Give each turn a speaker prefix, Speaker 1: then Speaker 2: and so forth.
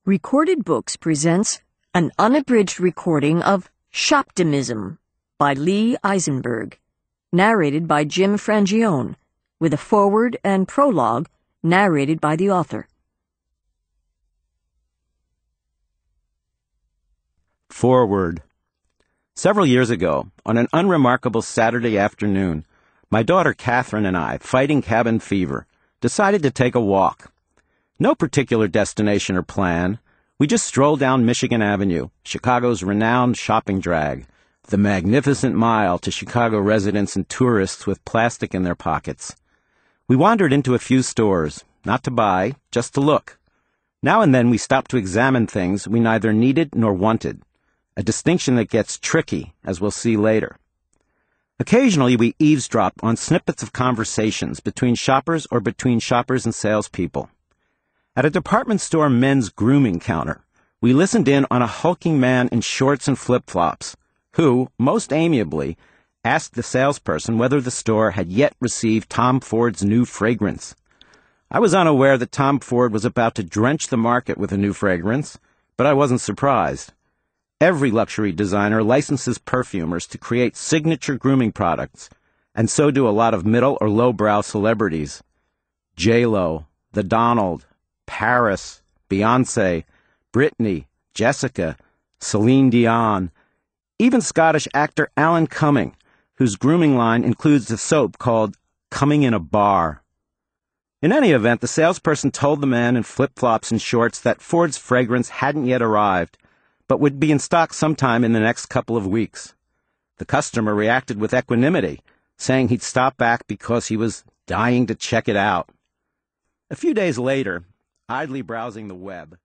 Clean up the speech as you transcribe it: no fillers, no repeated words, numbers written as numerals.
Speaker 1: Recorded Books presents an unabridged recording of Shoptimism by Lee Eisenberg, narrated by Jim Frangione, with a foreword and prologue narrated by the author.
Speaker 2: Foreword. Several years ago, on an unremarkable Saturday afternoon, my daughter Catherine and I, fighting cabin fever, decided to take a walk. No particular destination or plan. We just strolled down Michigan Avenue, Chicago's renowned shopping drag, the magnificent mile to Chicago residents and tourists with plastic in their pockets. We wandered into a few stores, not to buy, just to look. Now and then we stopped to examine things we neither needed nor wanted, a distinction that gets tricky, as we'll see later. Occasionally we eavesdropped on snippets of conversations between shoppers or between shoppers and salespeople. At a department store men's grooming counter, we listened in on a hulking man in shorts and flip-flops, who, most amiably, asked the salesperson whether the store had yet received Tom Ford's new fragrance. I was unaware that Tom Ford was about to drench the market with a new fragrance, but I wasn't surprised. Every luxury designer licenses perfumers to create signature grooming products, and so do a lot of middle or lowbrow celebrities. J.Lo, the Donald, Paris, Beyoncé, Britney, Jessica, Celine Dion, even Scottish actor Alan Cumming, whose grooming line includes a soap called Coming in a Bar. In any event, the salesperson told the man in flip-flops and shorts that Ford's fragrance hadn't yet arrived, but would be in stock sometime in the next couple of weeks. The customer reacted with equanimity, saying he'd stop back because he was dying to check it out. A few days later, idly browsing the web,